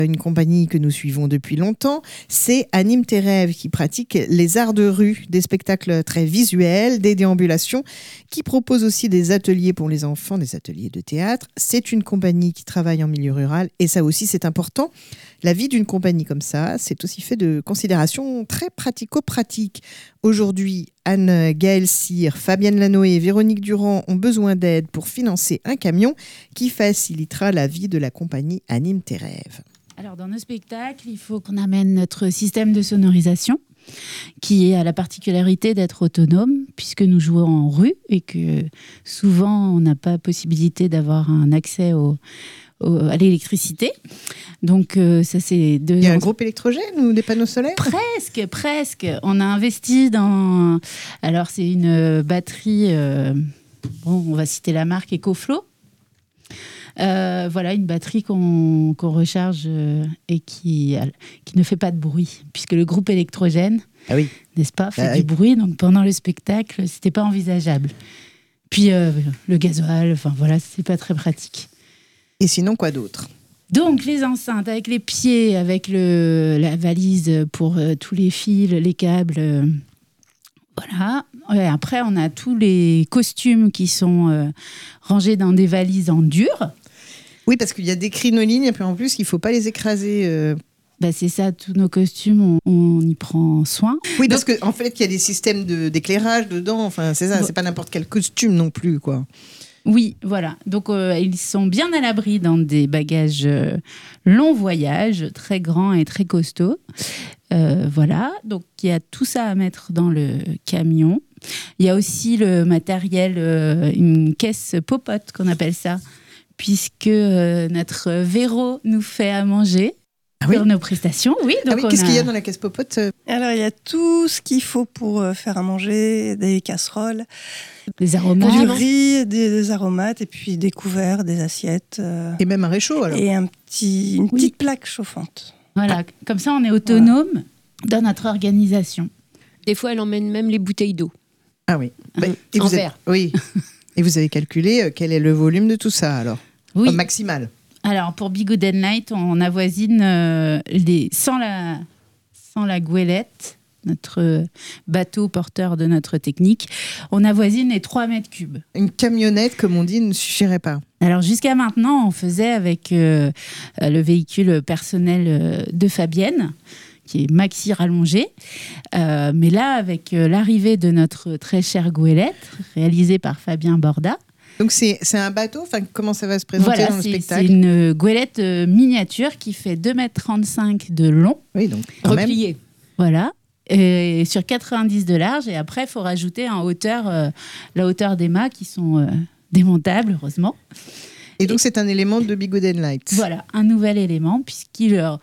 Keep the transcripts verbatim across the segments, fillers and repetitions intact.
une compagnie que nous suivons depuis longtemps, c'est Anime tes rêves qui pratique les arts de rue, des spectacles très visuels, des déambulations, qui propose aussi des ateliers pour les enfants, des ateliers de théâtre. C'est une compagnie qui travaille en milieu rural et ça aussi c'est important. La vie d'une compagnie comme ça, c'est aussi fait de considérations très pratico-pratiques. Aujourd'hui, Anne-Gaëlle Cyr, Fabienne Lanoé et Véronique Durand ont besoin d'aide pour financer un camion qui facilitera la vie de la compagnie Anime tes rêves. Alors, dans nos spectacles, il faut qu'on amène notre système de sonorisation qui a la particularité d'être autonome puisque nous jouons en rue et que souvent, on n'a pas possibilité d'avoir un accès au à l'électricité. Donc, euh, ça, c'est... De... Il y a un groupe électrogène ou des panneaux solaires ? Presque, presque. On a investi dans... Alors, c'est une batterie... Euh... Bon, on va citer la marque EcoFlow. Euh, voilà, une batterie qu'on, qu'on recharge euh, et qui, qui ne fait pas de bruit, puisque le groupe électrogène, ah oui. n'est-ce pas, fait ah du oui. bruit. Donc, pendant le spectacle, c'était pas envisageable. Puis, euh, le gasoil, enfin, voilà, c'est pas très pratique. Et sinon, quoi d'autre ? Donc, les enceintes avec les pieds, avec le, la valise pour euh, tous les fils, les câbles. Euh, voilà. Ouais, après, on a tous les costumes qui sont euh, rangés dans des valises en dur. Oui, parce qu'il y a des crinolines et puis en plus, il ne faut pas les écraser. Euh... Bah, c'est ça, tous nos costumes, on, on y prend soin. Oui, parce qu'en en fait, il y a des systèmes de, d'éclairage dedans. Enfin, c'est ça, bon. C'est pas n'importe quel costume non plus, quoi. Oui, voilà. Donc, euh, ils sont bien à l'abri dans des bagages euh, long voyage, très grands et très costauds. Euh, voilà. Donc, il y a tout ça à mettre dans le camion. Il y a aussi le matériel, euh, une caisse popote qu'on appelle ça, puisque euh, notre Véro nous fait à manger. Ah oui. Dans nos prestations, oui. Donc ah oui, qu'est-ce a... qu'il y a dans la caisse popote ? Alors, il y a tout ce qu'il faut pour faire à manger, des casseroles, des aromates, du riz, des, des aromates, et puis des couverts, des assiettes. Euh, et même un réchaud, alors. Et un petit, une oui. petite plaque chauffante. Voilà, ah. Comme ça, on est autonome voilà. Dans notre organisation. Des fois, elle emmène même les bouteilles d'eau. Ah oui. Bah, et en vous verre. Êtes... Oui. Et vous avez calculé quel est le volume de tout ça, alors ? Oui. Au maximal. Alors, pour Be Good and Night, on avoisine euh, les, sans, la, sans la goélette, notre bateau porteur de notre technique, on avoisine les trois mètres cubes. Une camionnette, comme on dit, ne suffirait pas. Alors, jusqu'à maintenant, on faisait avec euh, le véhicule personnel euh, de Fabienne, qui est maxi rallongé. Euh, mais là, avec euh, l'arrivée de notre très chère goélette, réalisée par Fabien Borda, donc c'est, c'est un bateau, enfin, comment ça va se présenter voilà, dans le c'est, spectacle ? C'est une goélette euh, miniature qui fait deux mètres trente-cinq de long. Oui, donc repliée. Voilà. Et sur quatre-vingt-dix de large. Et après, il faut rajouter en hauteur, euh, la hauteur des mâts qui sont euh, démontables, heureusement. Et donc, et, c'est un élément de Be Good and Night. Voilà, un nouvel élément, puisqu'il euh,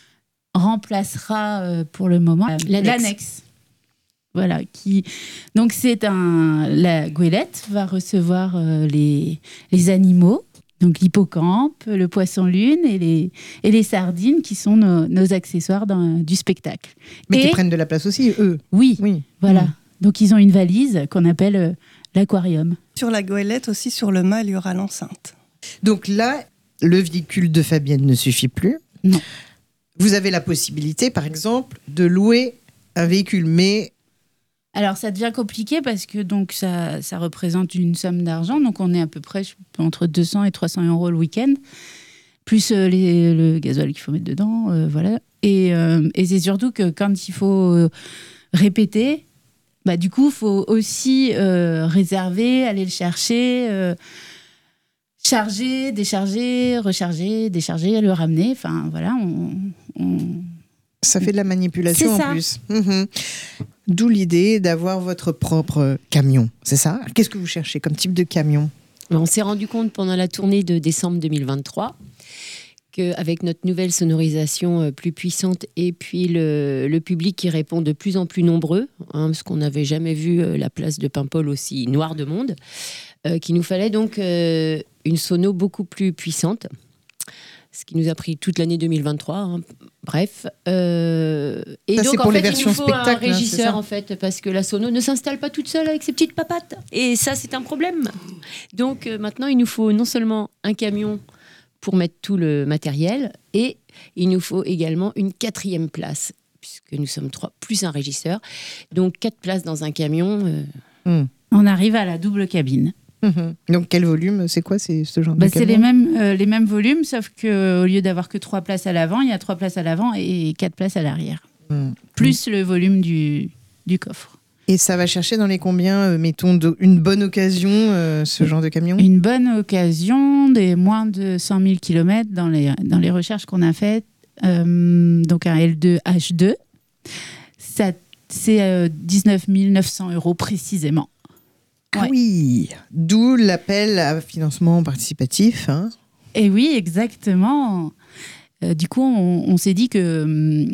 remplacera euh, pour le moment euh, l'annexe. l'annexe. Voilà, qui... Donc c'est un... la goélette va recevoir euh, les... les animaux, donc l'hippocampe, le poisson-lune et les, et les sardines qui sont nos, nos accessoires dans... du spectacle. Mais et... qui prennent de la place aussi, eux. Oui, oui. Voilà. Mmh. Donc ils ont une valise qu'on appelle euh, l'aquarium. Sur la goélette aussi, sur le mât, il y aura l'enceinte. Donc là, le véhicule de Fabienne ne suffit plus. Non. Vous avez la possibilité, par exemple, de louer un véhicule, mais... Alors, ça devient compliqué parce que donc, ça, ça représente une somme d'argent. Donc, on est à peu près entre deux cents et trois cents euros le week-end, plus euh, les, le gasoil qu'il faut mettre dedans. Euh, voilà. Et, euh, et c'est surtout que quand il faut euh, répéter, bah, du coup, il faut aussi euh, réserver, aller le chercher, euh, charger, décharger, recharger, décharger, le ramener. Enfin, voilà, on... on... Ça fait de la manipulation c'est en ça. plus. Mmh. D'où l'idée d'avoir votre propre camion, c'est ça ? Qu'est-ce que vous cherchez comme type de camion ? On s'est rendu compte pendant la tournée de décembre deux mille vingt-trois qu'avec notre nouvelle sonorisation plus puissante et puis le, le public qui répond de plus en plus nombreux, hein, parce qu'on n'avait jamais vu la place de Paimpol aussi noire de monde, euh, qu'il nous fallait donc euh, une sono beaucoup plus puissante. Ce qui nous a pris toute l'année deux mille vingt-trois. Hein. Bref. Euh, et ça, donc, c'est pour en les fait, versions il nous faut spectacle, un régisseur, hein, en fait, parce que la sono ne s'installe pas toute seule avec ses petites papates. Et ça, c'est un problème. Donc, euh, maintenant, il nous faut non seulement un camion pour mettre tout le matériel. Et il nous faut également une quatrième place, puisque nous sommes trois, plus un régisseur. Donc, quatre places dans un camion. Euh... Mmh. On arrive à la double cabine. Mmh. Donc, quel volume? C'est quoi c'est ce genre bah, de C'est camion? les mêmes, euh, les mêmes volumes, sauf qu'au lieu d'avoir que trois places à l'avant, il y a trois places à l'avant et quatre places à l'arrière. Mmh. Plus mmh. le volume du, du coffre. Et ça va chercher dans les combien, euh, mettons, de, une bonne occasion, euh, ce genre de camion? Une bonne occasion, des moins de cent mille kilomètres dans les, dans les recherches qu'on a faites. Euh, donc un L deux H deux, ça, c'est euh, dix-neuf mille neuf cents euros précisément. Ah ouais. Oui, d'où l'appel à financement participatif. Hein. Et oui, exactement. Euh, du coup, on, on s'est dit que... Hum,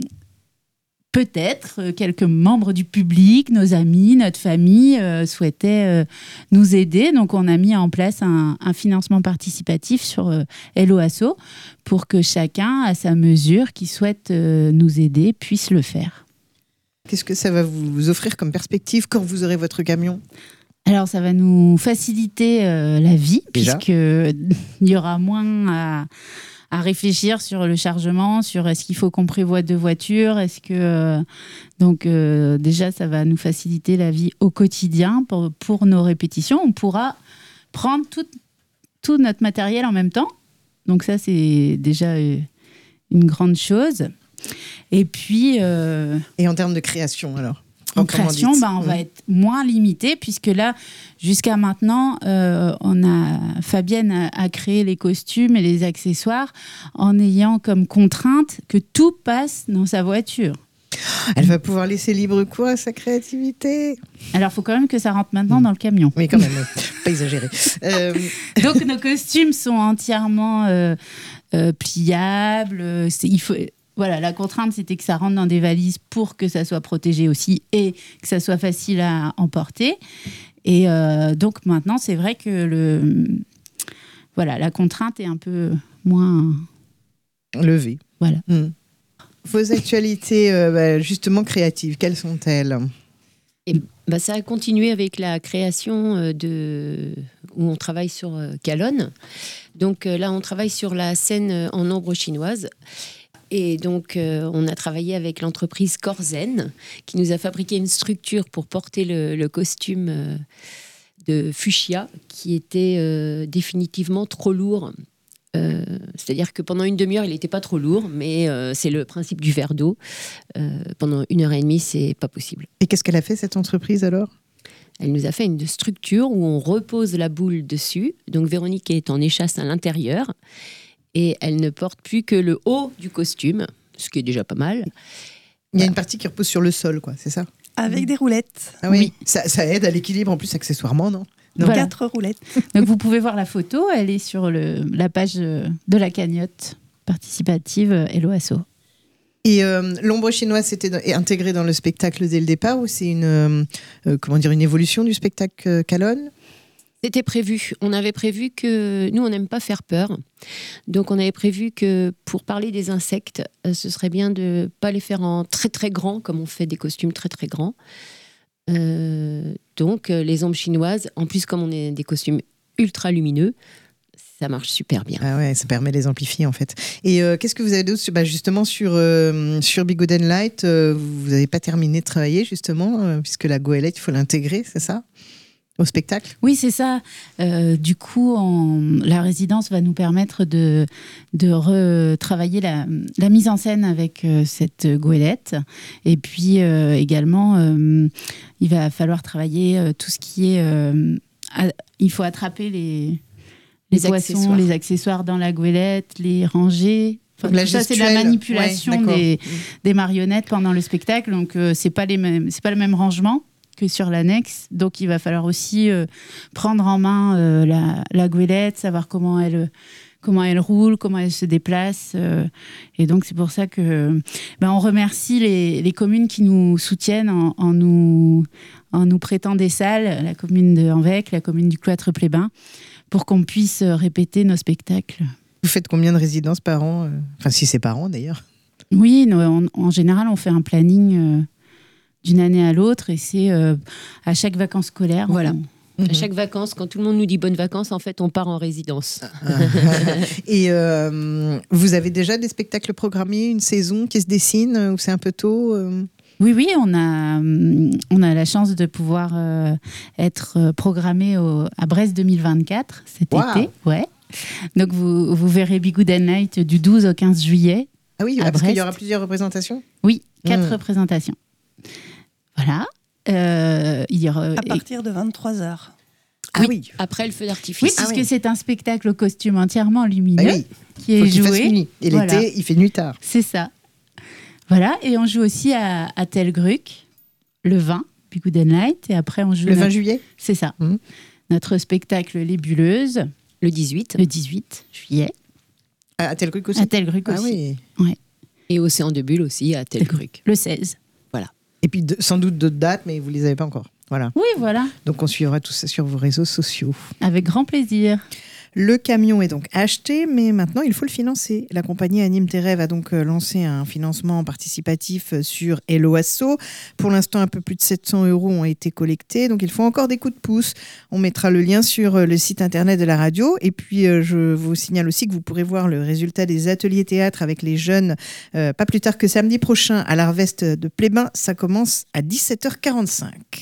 peut-être quelques membres du public, nos amis, notre famille euh, souhaitaient euh, nous aider. Donc, on a mis en place un, un financement participatif sur euh, Hello Asso pour que chacun, à sa mesure, qui souhaite euh, nous aider, puisse le faire. Qu'est-ce que ça va vous offrir comme perspective quand vous aurez votre camion ? Alors, ça va nous faciliter euh, la vie, Déjà puisqu'il y aura moins à... à réfléchir sur le chargement, sur est-ce qu'il faut qu'on prévoie deux voitures, est-ce que euh, donc euh, déjà ça va nous faciliter la vie au quotidien pour, pour nos répétitions. On pourra prendre tout, tout notre matériel en même temps, donc ça c'est déjà euh, une grande chose. Et puis euh, et en termes de création alors? En création, bah, on mmh. va être moins limité puisque là, jusqu'à maintenant, euh, on a, Fabienne a, a créé les costumes et les accessoires en ayant comme contrainte que tout passe dans sa voiture. Elle va pouvoir laisser libre cours à sa créativité. Alors, il faut quand même que ça rentre maintenant mmh. dans le camion. Oui, quand même, pas exagérer. Euh... Donc, nos costumes sont entièrement euh, euh, pliables. C'est, il faut... Voilà, la contrainte, c'était que ça rentre dans des valises pour que ça soit protégé aussi et que ça soit facile à emporter. Et euh, donc maintenant, c'est vrai que le, voilà, la contrainte est un peu moins levée. Voilà. Mmh. Vos actualités, euh, bah, justement créatives, quelles sont-elles ? Et bah, ça a continué avec la création de où on travaille sur euh, Calonne. Donc euh, là, on travaille sur la scène en ombre chinoise. Et donc, euh, on a travaillé avec l'entreprise Corzen, qui nous a fabriqué une structure pour porter le, le costume euh, de fuchsia, qui était euh, définitivement trop lourd. Euh, c'est-à-dire que pendant une demi-heure, il n'était pas trop lourd, mais euh, c'est le principe du verre d'eau. Euh, pendant une heure et demie, c'est pas possible. Et qu'est-ce qu'elle a fait, cette entreprise, alors ? Elle nous a fait une structure où on repose la boule dessus. Donc, Véronique est en échasse à l'intérieur. Et elle ne porte plus que le haut du costume, ce qui est déjà pas mal. Il y a une partie qui repose sur le sol, quoi, c'est ça ? Avec mmh. des roulettes. Ah oui, oui. Ça, ça aide à l'équilibre, en plus, accessoirement, non, non voilà. Quatre roulettes. Donc vous pouvez voir la photo, elle est sur le, la page de la cagnotte participative Hello Asso. Et euh, l'ombre chinoise, c'était intégré dans le spectacle dès le départ, ou c'est une, euh, comment dire, une évolution du spectacle Calonne ? C'était prévu. On avait prévu que... Nous, on n'aime pas faire peur. Donc, on avait prévu que pour parler des insectes, euh, ce serait bien de ne pas les faire en très, très grand, comme on fait des costumes très, très grands. Euh, donc, euh, les ombres chinoises, en plus, comme on est des costumes ultra lumineux, ça marche super bien. Ah ouais, ça permet de les amplifier, en fait. Et euh, qu'est-ce que vous avez d'autre ? Bah, justement, sur, euh, sur Big Golden Light, euh, vous n'avez pas terminé de travailler, justement, euh, puisque la goélette, il faut l'intégrer, c'est ça ? Au spectacle ? Oui, c'est ça. Euh, du coup, on, la résidence va nous permettre de, de retravailler la, la mise en scène avec euh, cette goélette. Et puis euh, également, euh, il va falloir travailler euh, tout ce qui est... Euh, à, il faut attraper les, les, les poissons, accessoires. les accessoires dans la goélette, les ranger... Enfin, tout ça, c'est de la manipulation ouais, des, des marionnettes pendant le spectacle. Donc, euh, c'est pas les mêmes, c'est pas le même rangement que sur l'annexe. Donc, il va falloir aussi euh, prendre en main euh, la, la goélette, savoir comment elle, comment elle roule, comment elle se déplace. Euh, et donc, c'est pour ça que ben, on remercie les, les communes qui nous soutiennent en, en, nous, en nous prêtant des salles, la commune de Anvec, la commune du Cloître-Plébin, pour qu'on puisse répéter nos spectacles. Vous faites combien de résidences par an ? Enfin, si c'est par an, d'ailleurs. Oui, nous, en, en général, on fait un planning... Euh, d'une année à l'autre, et c'est euh, à chaque vacances scolaires. Voilà. À chaque vacances, quand tout le monde nous dit bonnes vacances, en fait, on part en résidence. Et euh, vous avez déjà des spectacles programmés, une saison qui se dessine, ou c'est un peu tôt euh Oui, oui, on a, hum, on a la chance de pouvoir euh, être programmé au, à Brest deux mille vingt-quatre cet Wow. été. Ouais. Donc vous, vous verrez Be Good and Night du douze au quinze juillet. Ah oui, À parce qu'il y Brest. aura plusieurs représentations. Oui, quatre Mm. représentations. Voilà. Euh, il y aura, À partir de vingt-trois heures. Ah Oui. oui. Après le feu d'artifice. oui, Ah puisque oui. c'est un spectacle au costume entièrement lumineux Bah oui. qui Faut est qu'il fasse joué. nuit. Et Voilà. l'été, il fait nuit tard. C'est ça. Voilà, et on joue aussi à, à Telgruc, le vingt, Be Good and Night, et après on joue... Le vingt notre- juillet. C'est ça. Mhm. Notre spectacle Les Bulleuses, Le dix-huit. le dix-huit juillet, À, à Telgruc aussi. à Telgruc Ah aussi. oui. Et Océan de Bulles aussi à Telgruc. Le seize. Et puis de- sans doute d'autres dates, mais vous les avez pas encore. Voilà. Oui, voilà, Donc on suivra tout ça sur vos réseaux sociaux. avec grand plaisir. Le camion est donc acheté, mais maintenant il faut le financer. La compagnie Anime tes rêves a donc euh, lancé un financement participatif euh, sur Hello Asso. Pour l'instant, un peu plus de sept cents euros ont été collectés, donc il faut encore des coups de pouce. On mettra le lien sur euh, le site internet de la radio. Et puis euh, je vous signale aussi que vous pourrez voir le résultat des ateliers théâtre avec les jeunes euh, pas plus tard que samedi prochain à l'Arvest de Plébin. Ça commence à dix-sept heures quarante-cinq.